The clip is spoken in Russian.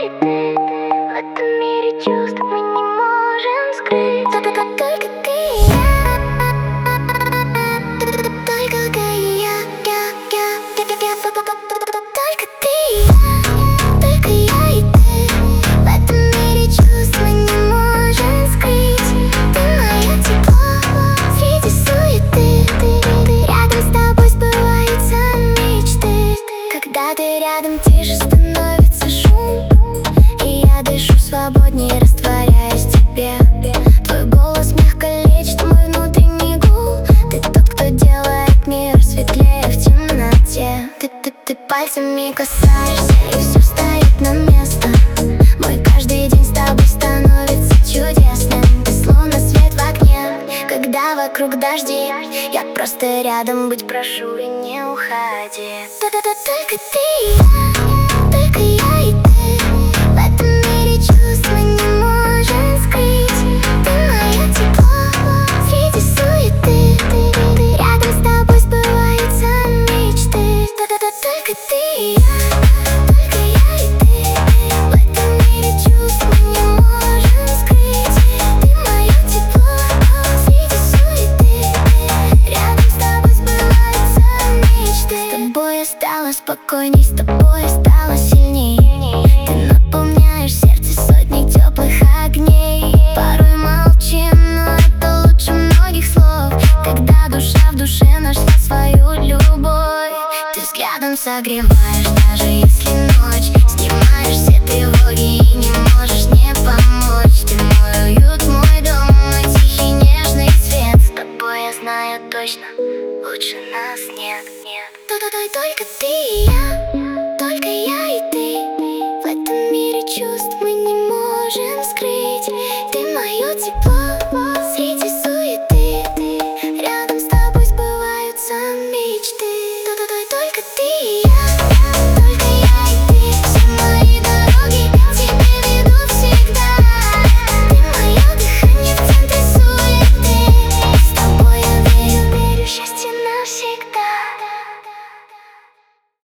и ты. В этом мире чувств мы не можем скрыть. Только ты и я. Только ты и я. Только ты и я. Только я и ты. В этом мире чувств мы не можем скрыть. Ты мое тепло среди суеты. Рядом с тобой сбываются мечты. Когда ты рядом, тише становится шум, и я дышу свободнее, растворяясь в тебе. Твой голос мягко лечит мой внутренний гул. Ты тот, кто делает мир светлее в темноте. Ты пальцами касаешься, и все встает на место. Мой каждый день с тобой становится чудесным. Ты словно свет в окне, когда вокруг дожди. Я просто рядом быть прошу, и не уходи. Только ты и я. Только я и ты. В этом мире чувств мы не можем скрыть. Ты мое тепло среди суеты. Рядом с тобой сбываются мечты. Только ты и я. Только я и ты. В этом мире чувств мы не можем скрыть. Ты мое тепло среди суеты. Рядом с тобой сбываются мечты. С тобой я стала спокойней, с тобой я стала сильней. Ты наполняешь сердце сотней теплых огней. Порой молчим, но это лучше многих слов. Когда душа в душе нашла свою любовь. Ты взглядом согреваешь, даже если ночь. Снимаешь все тревоги и не можешь не помочь. Ты мой уют, мой дом, мой тихий нежный свет. С тобой я знаю точно, лучше нас нет. Только ты и я.